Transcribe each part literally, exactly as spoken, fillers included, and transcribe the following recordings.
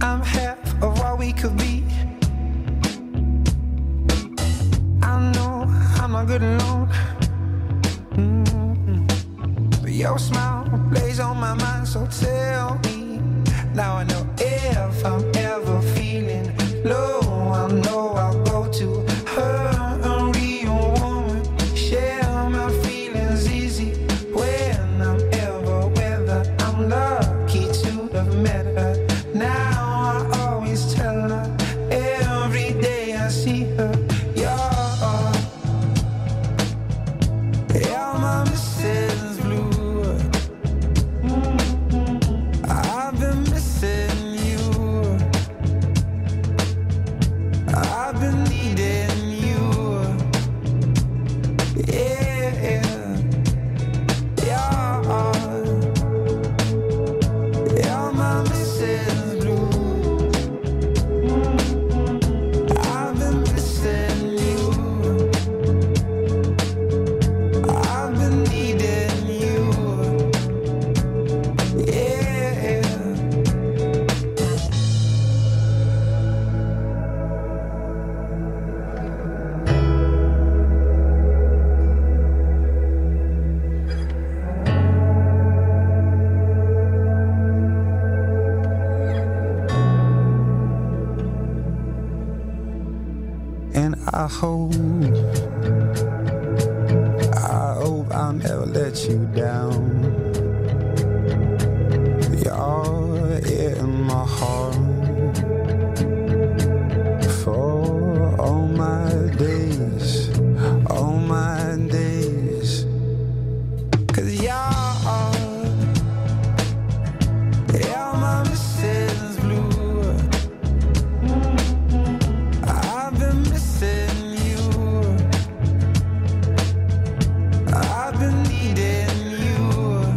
I'm half of what we could be. I know I'm not good alone. Mm-hmm. But your smile plays on my mind, so tell me. Now I know if I'm ever feeling low, I know I'll go to her, a real woman. Share my feelings easy when I'm ever with her. I'm lucky to have met her. Now I always tell her every day I see her. You're, you're my Missus Blue. I've been missing you. I've been needing you. Yeah, yeah. You're my Missus Blue. I've been missing you. I've been needing you. Yeah. And I hope, I hope I'll never let you down. You're in my heart for all my days, all my days. 'Cause you're, you're my Missus Blue. I've been missing you. I've been needing you.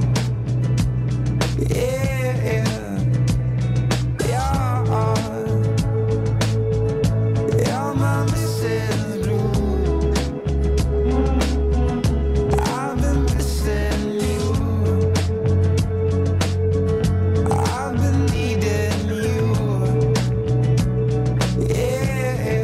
Yeah, yeah. You're my Missus Blue. I've been missing you. I've been needing you. Yeah.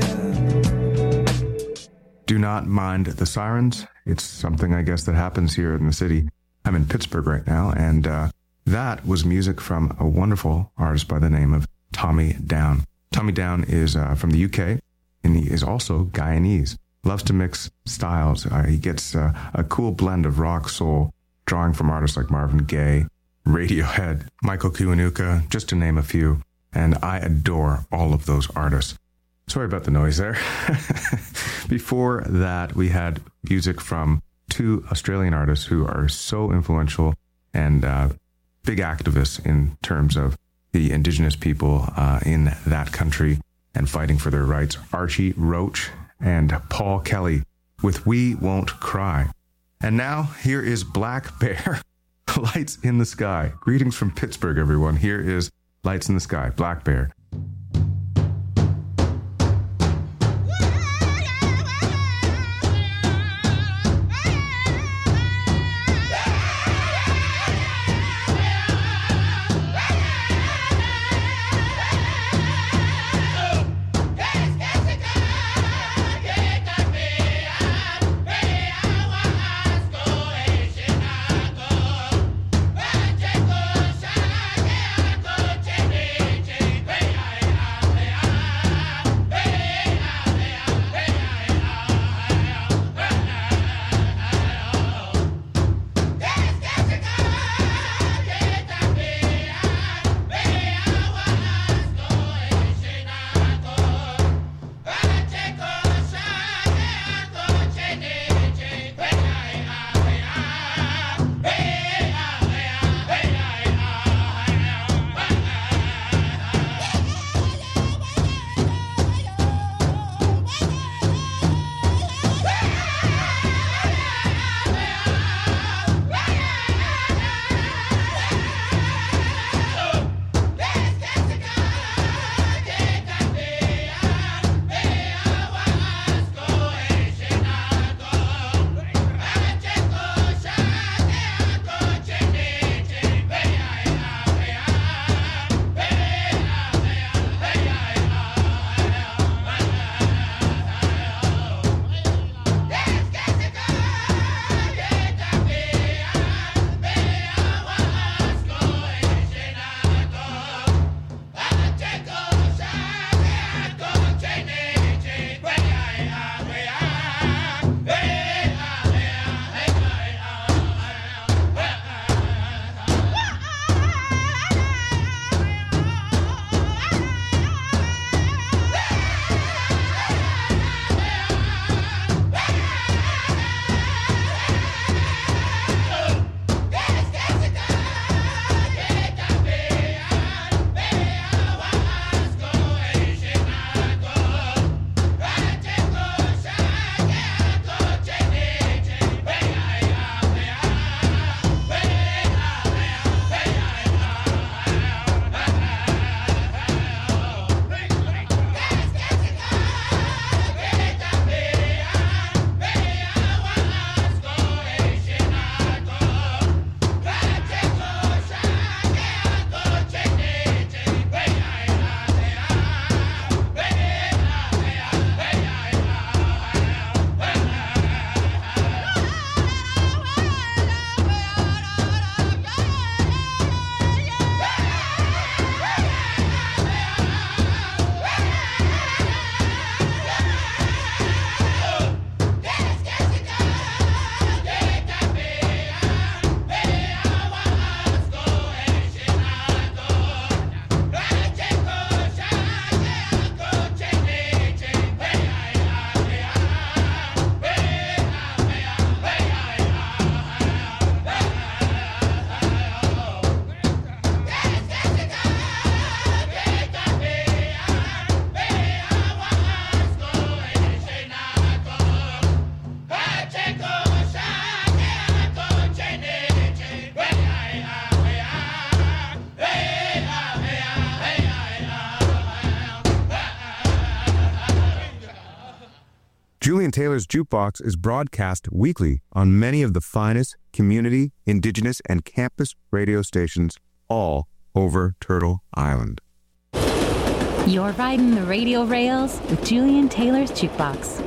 Do not mind the sirens. It's something, I guess, that happens here in the city. I'm in Pittsburgh right now, and uh, that was music from a wonderful artist by the name of Tommy Down. Tommy Down is uh, from the U K, and he is also Guyanese. Loves to mix styles. Uh, he gets uh, a cool blend of rock, soul, drawing from artists like Marvin Gaye, Radiohead, Michael Kiwanuka, just to name a few. And I adore all of those artists. Sorry about the noise there. Before that, we had music from two Australian artists who are so influential and uh, big activists in terms of the Indigenous people uh, in that country and fighting for their rights. Archie Roach and Paul Kelly with We Won't Cry. And now, here is Black Bear, Lights in the Sky. Greetings from Pittsburgh, everyone. Here is Lights in the Sky, Black Bear. Hey! Julian Taylor's Jukebox is broadcast weekly on many of the finest community, indigenous, and campus radio stations all over Turtle Island. You're riding the radio rails with Julian Taylor's Jukebox.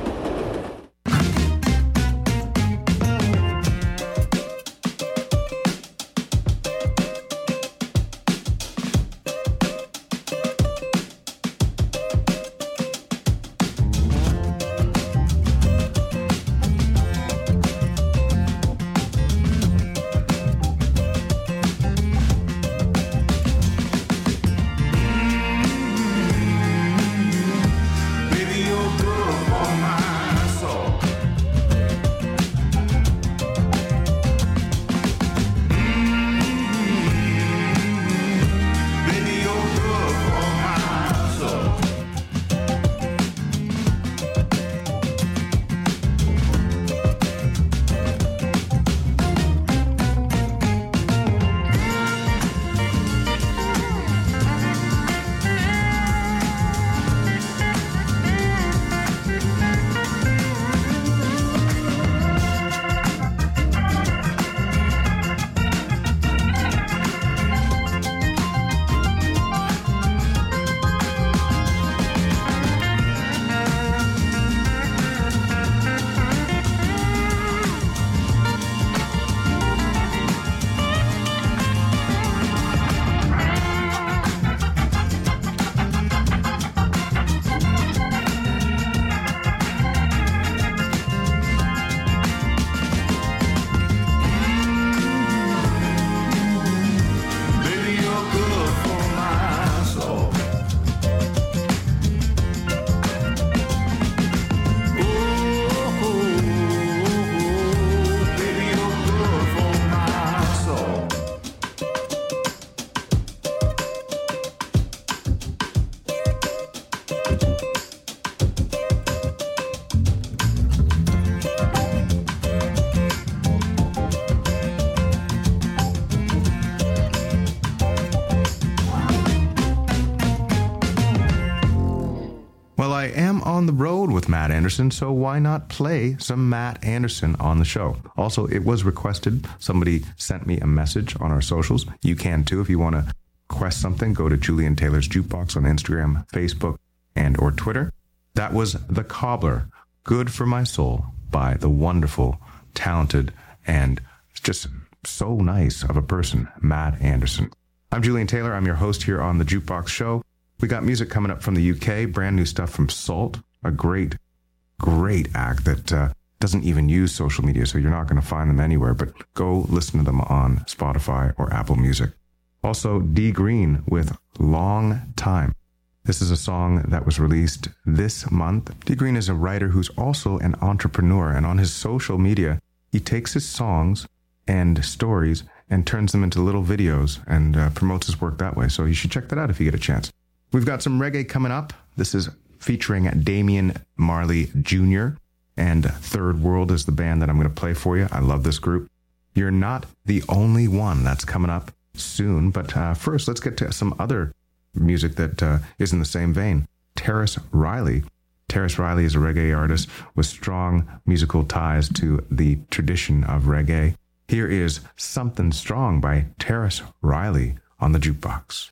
On the road with Matt Anderson, so why not play some Matt Anderson on the show? Also, it was requested. Somebody sent me a message on our socials. You can too. If you want to request something, go to Julian Taylor's Jukebox on Instagram, Facebook, and or Twitter. That was The Cobbler, Good for My Soul, by the wonderful, talented, and just so nice of a person, Matt Anderson. I'm Julian Taylor. I'm your host here on the Jukebox Show. We got music coming up from the U K, brand new stuff from Salt, a great, great act that uh, doesn't even use social media, so you're not going to find them anywhere, but go listen to them on Spotify or Apple Music. Also, D Green with Long Time. This is a song that was released this month. D Green is a writer who's also an entrepreneur, and on his social media, he takes his songs and stories and turns them into little videos and uh, promotes his work that way, so you should check that out if you get a chance. We've got some reggae coming up. This is featuring Damian Marley Junior and Third World is the band that I'm going to play for you. I love this group. You're not the only one. That's coming up soon. But uh, first, let's get to some other music that uh, is in the same vein. Terrace Riley. Terrace Riley is a reggae artist with strong musical ties to the tradition of reggae. Here is Something Strong by Terrace Riley on the Jukebox.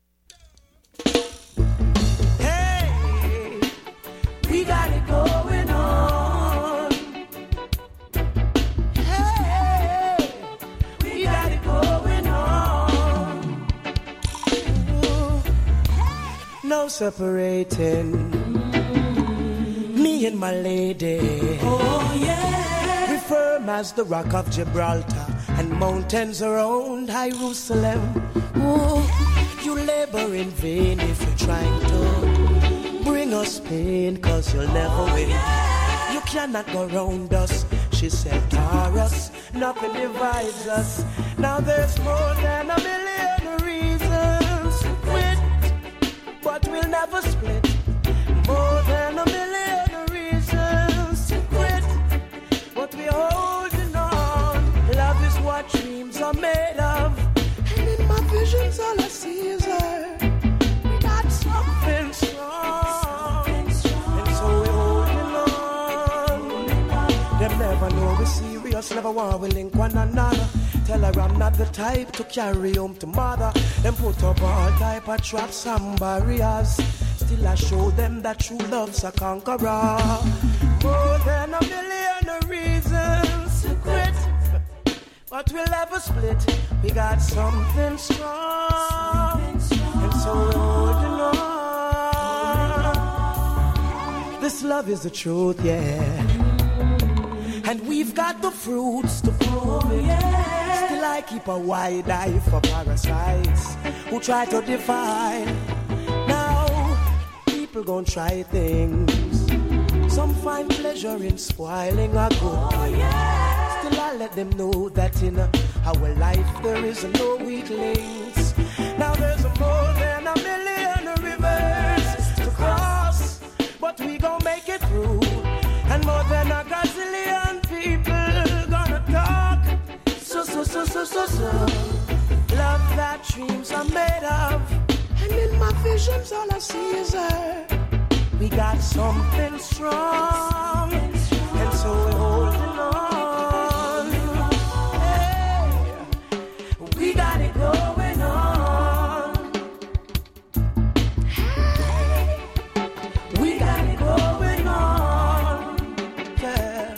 Hey, we got it going on. Hey, we got it going on. Ooh, no separating me and my lady. Oh yeah, we firm as the rock of Gibraltar and mountains around Jerusalem. Ooh, you labor in vain if you're trying to bring us pain, cause you'll never win. You cannot go round us, she said, Taurus, nothing divides us. Now there's more than a million reasons to quit, but we'll never split. More than a million reasons to quit, but we're holding on. Love is what dreams are made of. My visions, all I see is her. We got something strong, something strong. And so we're holding on. never war, we link one another. Tell her I'm not the type to carry home to mother. Then put up all type of traps and barriers. Still I show them that true love's a conqueror. More than a million reasons to quit, but we'll never split. We got something strong, and so we're holding on. This love is the truth, yeah. And we've got the fruits to prove it. Still I keep a wide eye for parasites who try to define. Now, people gon' try things. Some find pleasure in spoiling a good thing. Still I let them know that in our life there is no weak links. Now there's more than a million rivers to cross, but we gon' make it through. And more than a gazillion people gonna talk. So, so, so, so, so, so. Love that dreams are made of. And in my visions all I see is her. We got something strong, and so we're holding on. Hey, we got it going on. Hey, we got it going on. Yeah.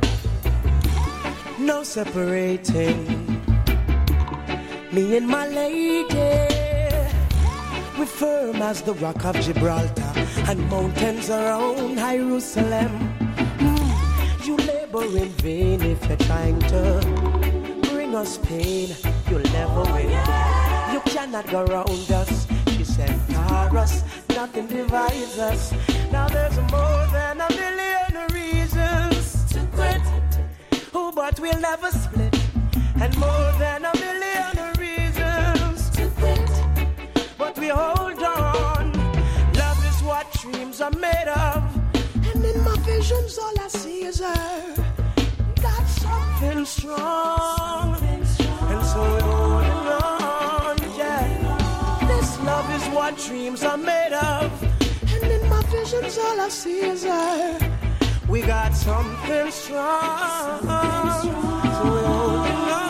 No separating me and my lady. We're firm as the rock of Gibraltar and mountains around Jerusalem. Mm, you labor in vain if you're trying to bring us pain. You'll never win. You cannot go around us. She said, Taurus, nothing divides us. Now there's more than a million reasons to quit. Oh, but we'll never split. And more than a million reasons to quit. But we hold on. Love is what dreams are made of. And in my visions all I see is her. Got something strong, and so we're holding on. Yeah, this love is what dreams are made of. And in my visions all I see is her. We got something strong, so we're holding on.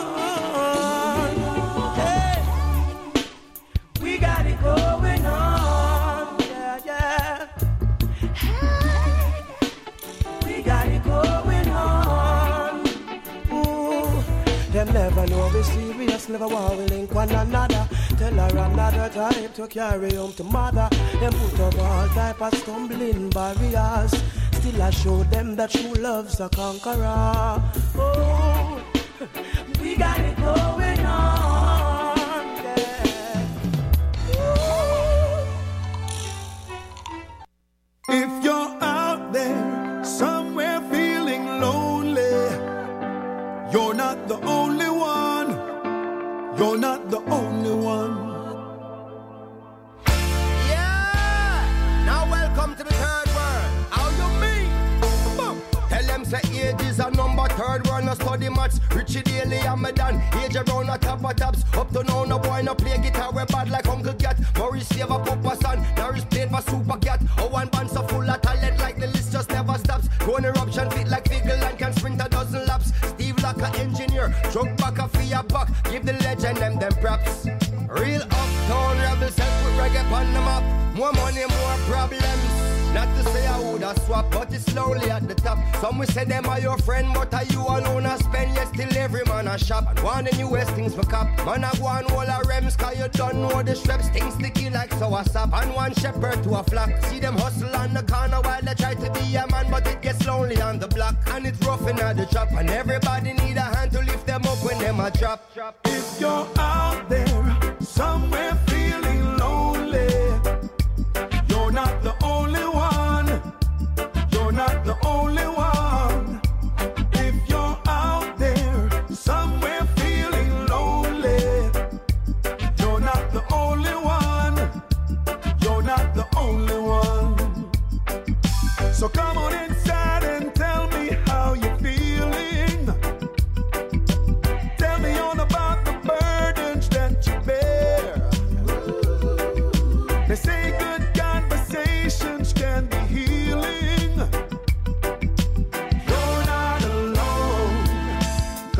Hey, we got it going on. Yeah, yeah. Hey, we got it going on. Ooh, them never know we serious, never want we link one another. Tell her another time to carry home to mother. Them put up all type of stumbling barriers. Still I show them that true love's a conqueror. Oh, we got it going on, yeah. If you're out there somewhere feeling lonely, you're not the only one. You're not the only one. Yeah! Now welcome to the third world. How you mean? Boom. Tell them say age is a number. Third world no study maths. Richie Daly and me done. Age around a top of tops. Up to now no boy no play guitar. We bad like Uncle Cat. Maurice save a Papa son. Norris played for Super Cat. Oh, one band so full of talent like the list just never stops. One eruption fit like Figgle and can sprint a dozen laps. Steve Locker engineer. Drug back a fear buck. Give the legend them them props. Real uptown rebels help with reggae on the map. More money, more problems. Not to say I woulda swap, but it's slowly at the top. Some will say them are your friend, but are you alone a spend? Yes, still every man a shop. And one of the newest things for cop. Man a go on all a rems, cause you don't know the straps. Things sticky like sour sap. And one shepherd to a flock. See them hustle on the corner while they try to be a man, but it gets lonely on the block. And it's rough in the drop. And everybody need a hand to lift them up when them a drop. If you're out there somewhere feeling lonely, you're not the only one. You're not the only one. If you're out there somewhere feeling lonely, you're not the only one. You're not the only one. So come on inside and tell me how you're feeling. Tell me all about the burdens that you bear. They say good conversations can be healing. You're not alone.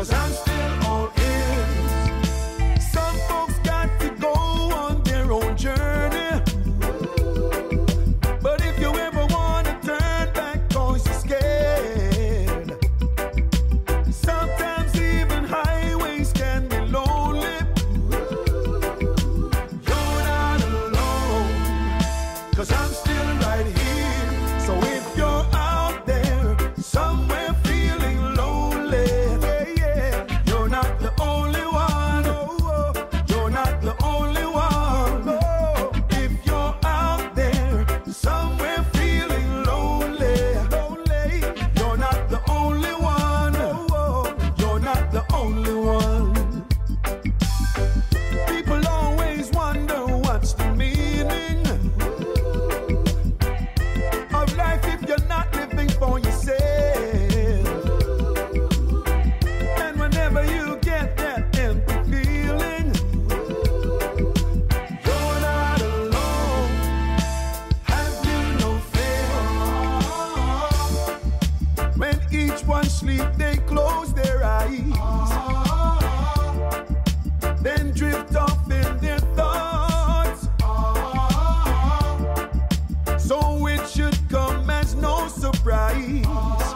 'cause I'm still right here. So if you're out there somewhere feeling lonely, yeah, yeah, you're not the only one. Oh, you're not the only one. Oh, if you're out there somewhere feeling lonely, lonely, you're not the only one. Oh, you're not the only one. People always wonder what's the meaning of life if you're not living for yourself. And whenever you get that empty feeling, you're not alone. Have you no fear? When each one sleep, they close their eyes, then drift off in their thoughts. So it should come as no surprise.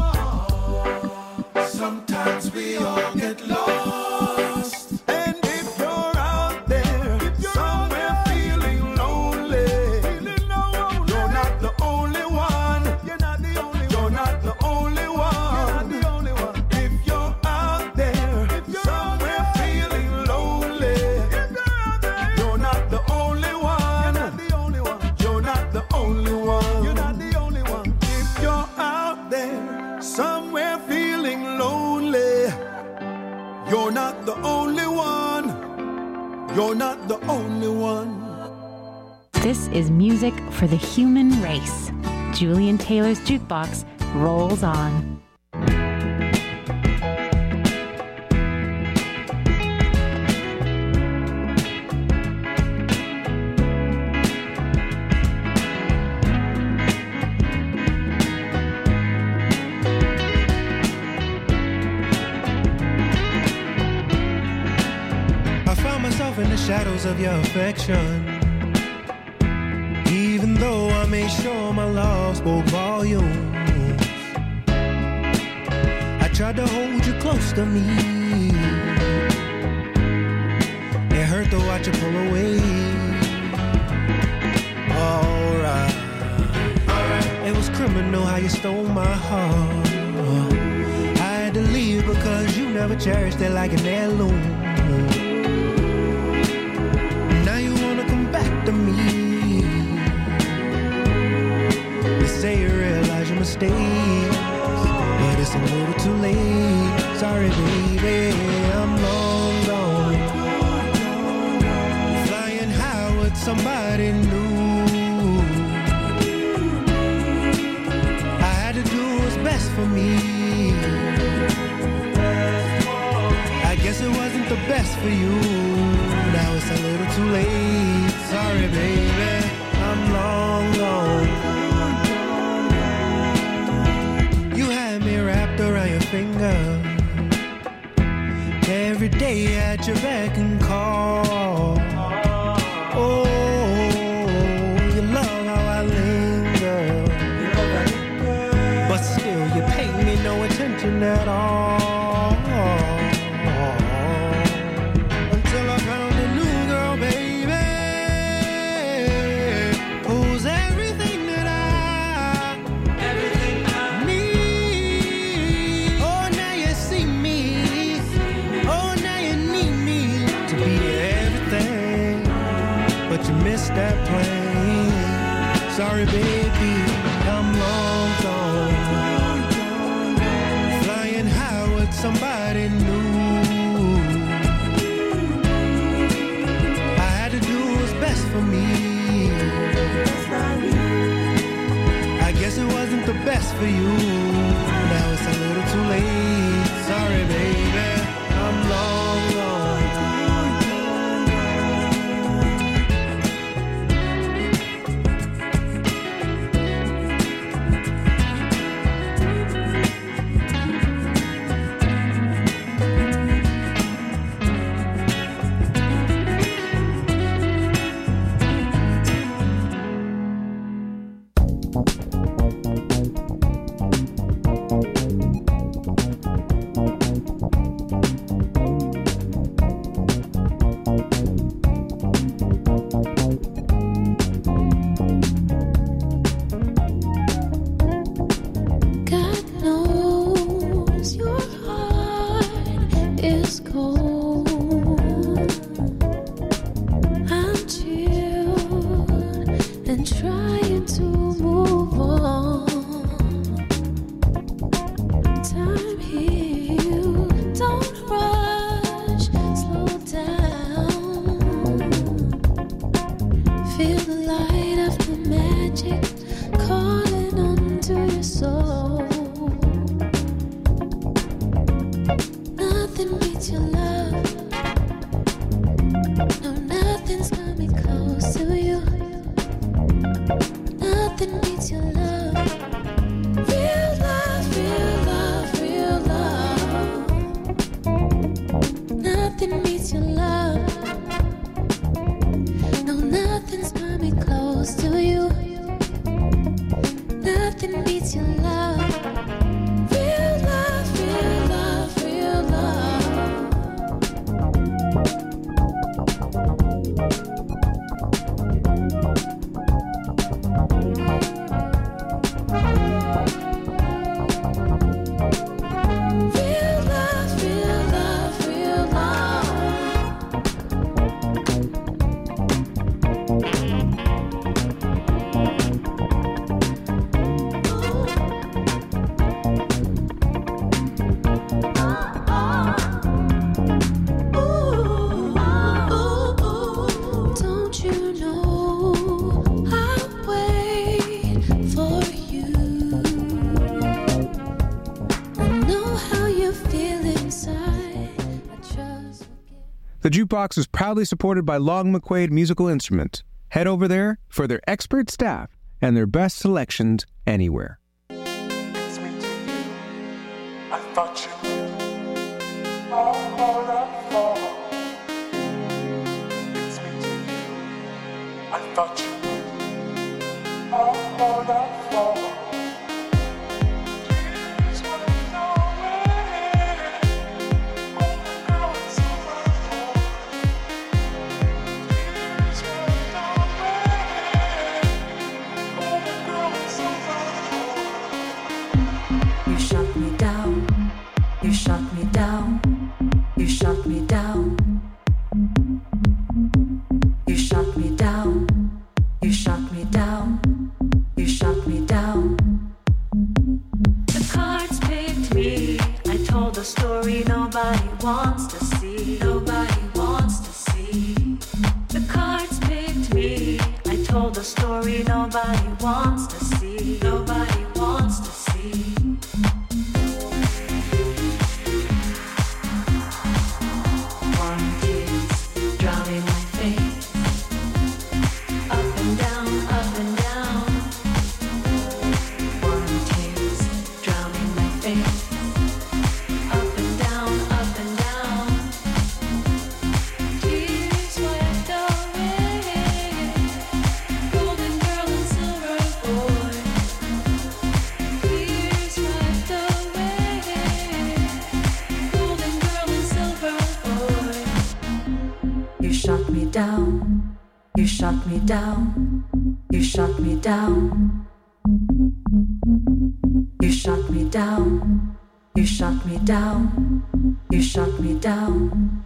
Sometimes we all get lost. And if you're out there somewhere feeling lonely, you're not the only one. You're not the only one. You're not the only one. You're not the only one. If you're out there somewhere feeling lonely, you're not the only one. You're not the only one. You're not the only one. If you're out there somewhere feeling lonely, you're not the only one. You're not the only one. This is music for the human race. Julian Taylor's Jukebox rolls on. I found myself in the shadows of your affection. Even though I made sure my love spoke volumes, I tried to hold you close to me. It hurt to watch you pull away. Alright, it was criminal how you stole my heart. I had to leave because you never cherished it like an heirloom. Now you wanna come back to me. You say you realize your mistakes, but it's a little too late. Sorry, baby, I'm long gone, flying high with somebody new. I had to do what's best for me. I guess it wasn't the best for you. Now it's a little too late. Sorry, baby, I'm long gone. You had me wrapped around your finger, every day at your beck and call. Oh, you love how I linger, but still you pay me no attention at all. Until I found a new girl, baby, who's everything that I need. Oh, now you see me. Oh, now you need me to be everything, but you missed that plane. Sorry, baby, I'm long gone, flying high with somebody new. I had to do what's best for me. I guess it wasn't the best for you. Now it's a little too late. Sorry, baby, I'm long gone. Feel the light of the magic calling onto your soul. Nothing beats your love. No, nothing's coming close to you. Nothing beats your love. Real love, real love, real love. Nothing beats your love. No, nothing's coming close to you. Nothing beats your love. Real love, real love, real love. Real love, real love, real love. Don't you know I'll wait for you? I know how you feel inside. I trust. The Jukebox is proudly supported by Long McQuaid Musical Instruments. Head over there for their expert staff and their best selections anywhere. It's me to you. I thought you knew all that for. It's me to you. I thought you knew all that for. Please wait away. Oh, girl, it's over. Please wait away. Oh, girl, it's over. You shut me down, you shut me down, you shut me down. You shut me down, you shut me down, you shut me down. The cards picked me. I told a story nobody wants to see. Nobody wants to see. The cards picked me. I told a story nobody wants to see. Nobody wants to see. Warm tears drowning my face. Up and down, up and down. Warm tears drowning my face. Up and down, up and down. Tears wiped away. Golden girl and silver boy. Tears wiped away. Golden girl and silver boy. You shut me down, you shut me down, you shut me down. You shut me down, you shut me down, you shut me down.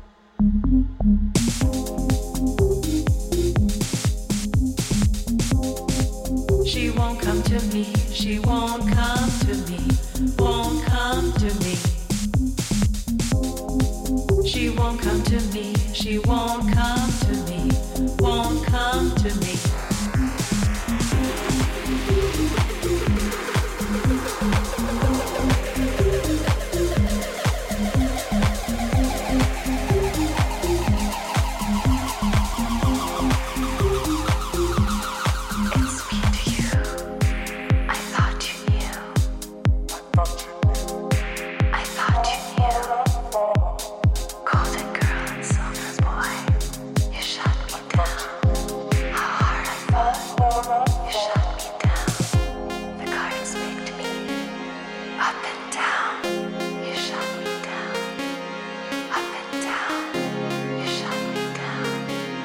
She won't come to me, she won't come to me, won't come to me. She won't come to me, she won't come to me, won't come to me. It's me to you. I thought you knew. I thought you knew. Golden girl and silver boy. You shut me down. How hard I fought. You shut me down. The cards picked me. Up and down. You shut me down. Up and down. You shut me down.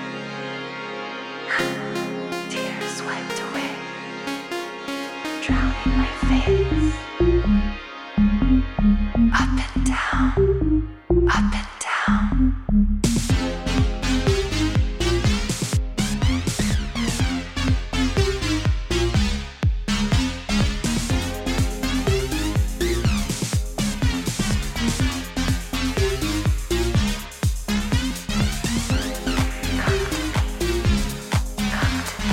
Tears wiped away. Drowning my face. Up and down. Up and down. Come to me.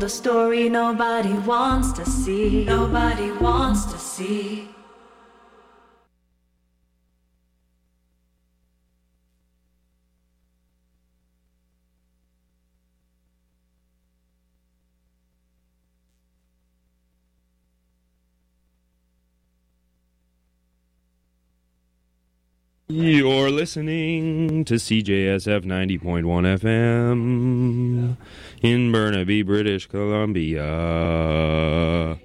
the story nobody wants to see. Nobody wants to see. You're listening to C J S F ninety point one F M in Burnaby, British Columbia.